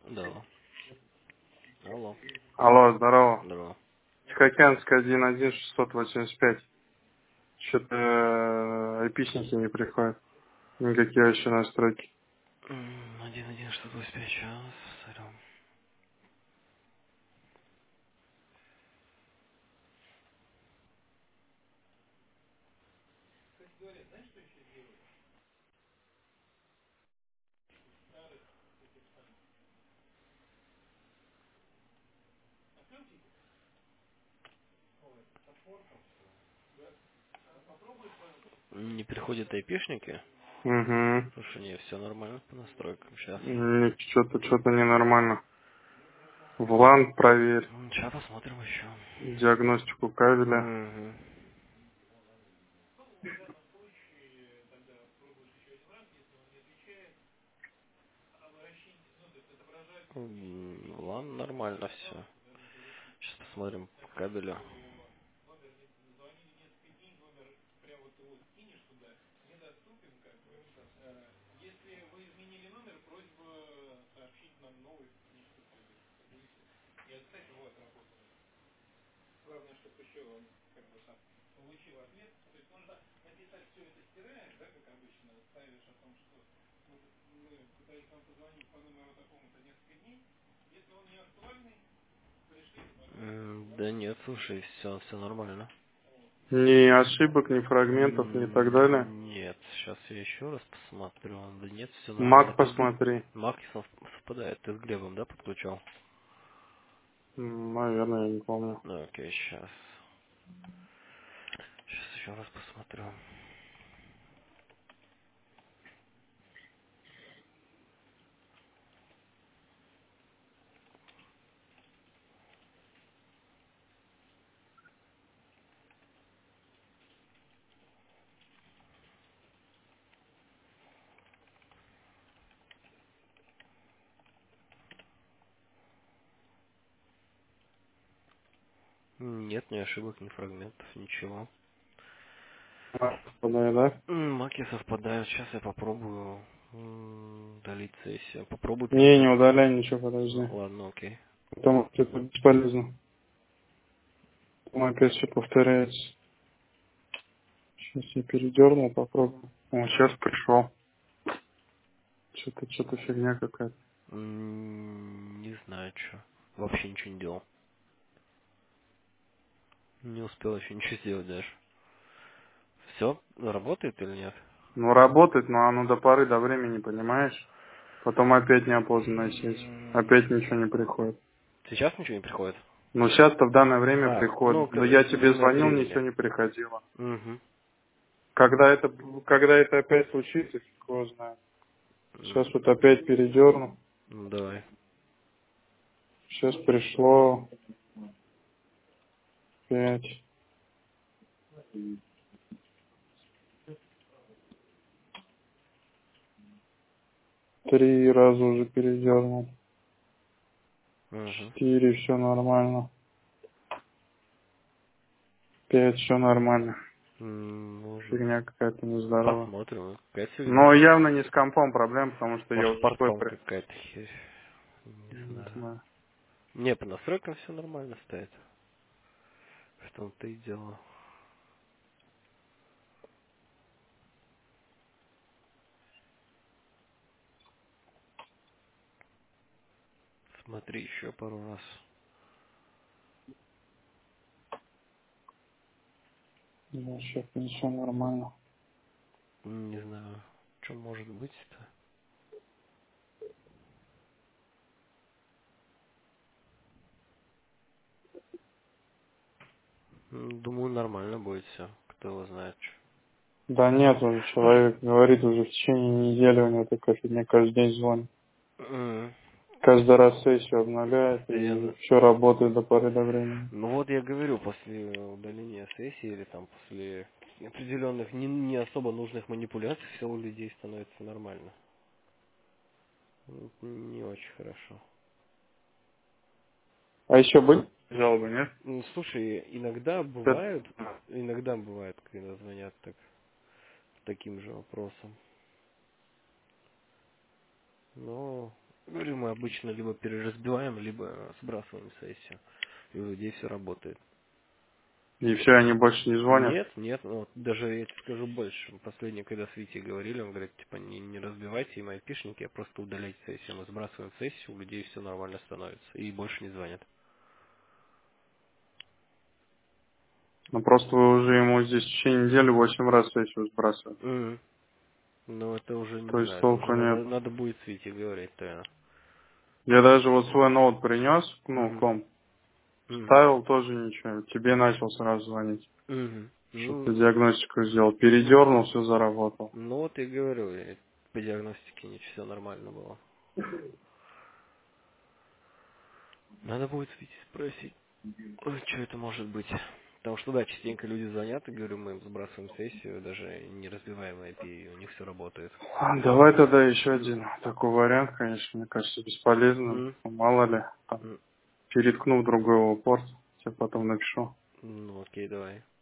Да. Алло. Алло, здорово. Здорово. Тихоокеанская 11685. Что-то эпичники не приходят. Никакие вообще настройки. 1.1.685 сейчас. Смотрю. Не приходят айпишники? Угу. Слушай, не, все нормально по настройкам. Сейчас. Что-то ненормально. ВЛАН проверь. Сейчас посмотрим еще. Диагностику кабеля. Угу. Ладно, нормально все. Сейчас посмотрим по кабелю. Да нет, слушай, все нормально. Ни ошибок, ни фрагментов, ни так далее. Нет, сейчас я еще раз посмотрю. Да нет, все нормально. Мак Ты с посмотри. Маки совпадает. Ты с Глебом, да, подключал? Наверное, я не помню. Ну, окей, сейчас. Сейчас еще раз посмотрю. Нет, ни ошибок, ни фрагментов, ничего. Мак совпадает, да? Маки совпадают. Сейчас я попробую удалить сессию. Попробую Не, перезап... не удаляй ничего, подожди. Ладно, окей. Потому что это бесполезно. Там опять все повторяется. Сейчас я передернул, попробую. О, сейчас пришел. Что-то фигня какая-то. Не знаю, что. Вообще ничего не делал. Не успел еще ничего сделать даже. Все, работает или нет? Ну, работает, но оно до поры до времени, понимаешь? Потом опять неопознанная сеть. Опять ничего не приходит. Сейчас ничего не приходит? Ну, сейчас-то в данное время А, приходит. ну, Да я тебе время от звонил, времени. ничего не приходило. Угу. Когда это опять случится, фиг его знает. Сейчас вот опять передерну. Ну, давай. Сейчас пришло 5. 3 раза уже передернул. Угу. 4, все нормально. 5, все нормально. Может, Фигня какая-то нездоровая. посмотрим. Какая фигня? Но явно не с компом проблем, потому что я Может, уже свой портом какая-то херь. Не Не знаю. знаю. Не, по настройкам все нормально стоит. В том-то и дело. Смотри еще пару раз. Да, сейчас все нормально. Не знаю, что может быть-то. Думаю, нормально будет все. Кто его знает. Да нет, уже человек говорит, уже в течение недели у него такая фигня, каждый день звонит. М, Каждый раз сессию обновляет и Постоянно. все работает до поры до времени. Ну вот я говорю, после удаления сессии или там после определенных не особо нужных манипуляций все у людей становится нормально. Не очень хорошо. А еще были жалобы, нет? Слушай, иногда бывает, когда звонят так, с таким же вопросом. Но Говорю, мы обычно либо переразбиваем, либо сбрасываем сессию. И у людей все работает. И все, они больше не звонят. Нет, нет, ну, вот даже я тебе скажу больше. Последнее, когда с Витей говорили, он говорит, типа, не разбивайте им айпишники, а просто удаляйте сессию. Мы сбрасываем сессию, у людей все нормально становится. И больше не звонят. Ну просто вы уже ему здесь в течение недели 8 раз сессию сбрасывали. Мгм. Ну, это уже, То не есть знаю, это уже толку нет. надо будет с Витей говорить, да. Я даже вот свой ноут принес, ну, Угу. комп, Угу. ставил тоже ничего. Тебе начал сразу звонить, Угу. чтобы ты диагностику сделал. Передернул, все заработал. Ну вот и говорю, по диагностике ничего, все нормально было. Надо будет Витю спросить, что это может быть. Потому что, да, частенько люди звонят, и говорю, мы им сбрасываем сессию, даже не разбиваем IP, и у них все работает. Давай тогда еще один такой вариант, конечно, мне кажется, бесполезным. М, Мало ли, там, м. переткну в другой его порт, тебе потом напишу. Ну окей, давай.